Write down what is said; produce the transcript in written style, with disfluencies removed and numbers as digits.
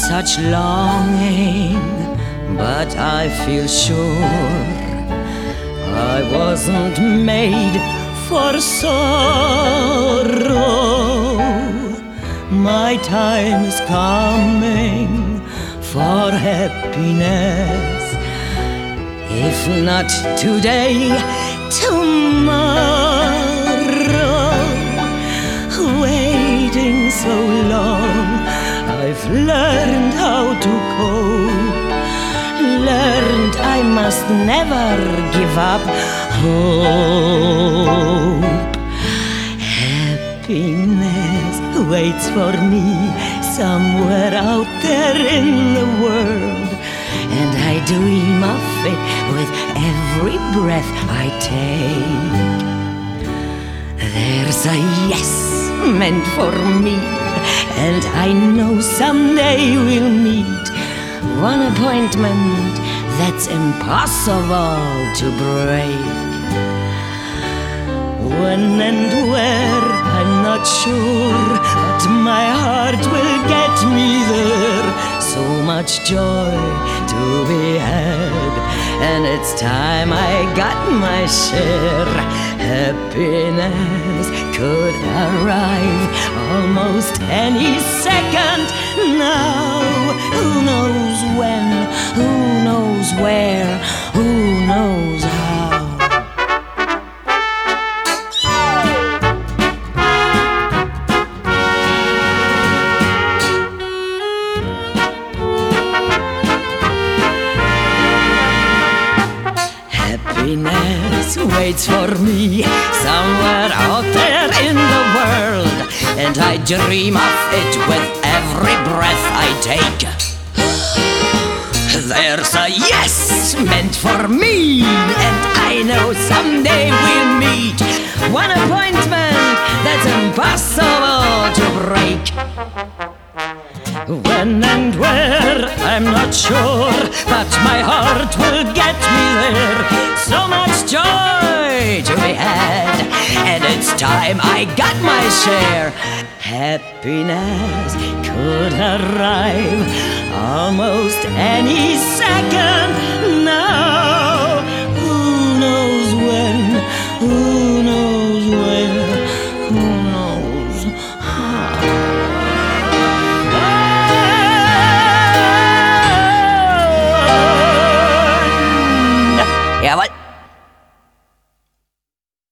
such longing, but I feel sure I wasn't made for sorrow. My time is coming for happiness. If not today, tomorrow. Waiting so long, I've learned how to cope. Learned I must never give up hope. Happiness waits for me somewhere out there in the world, and I dream of it with every breath I take. There's a yes meant for me, and I know someday we'll meet. One appointment that's impossible to break. When and where, I'm not sure, but my heart will get me there. So much joy to be had, and it's time I got my share. Happiness could arrive almost any second now. Who knows when, who knows where, who knows how. Happiness waits for me somewhere out there in the world, and I dream of it with every breath I take. There's a yes meant for me, and I know someday we'll meet. One appointment that's impossible to break. When and where, I'm not sure, but my heart will get me there. So much joy to be had, and it's time I got my share. Happiness could arrive almost any second now. Who knows when, who knows where, who knows how. Yeah, what?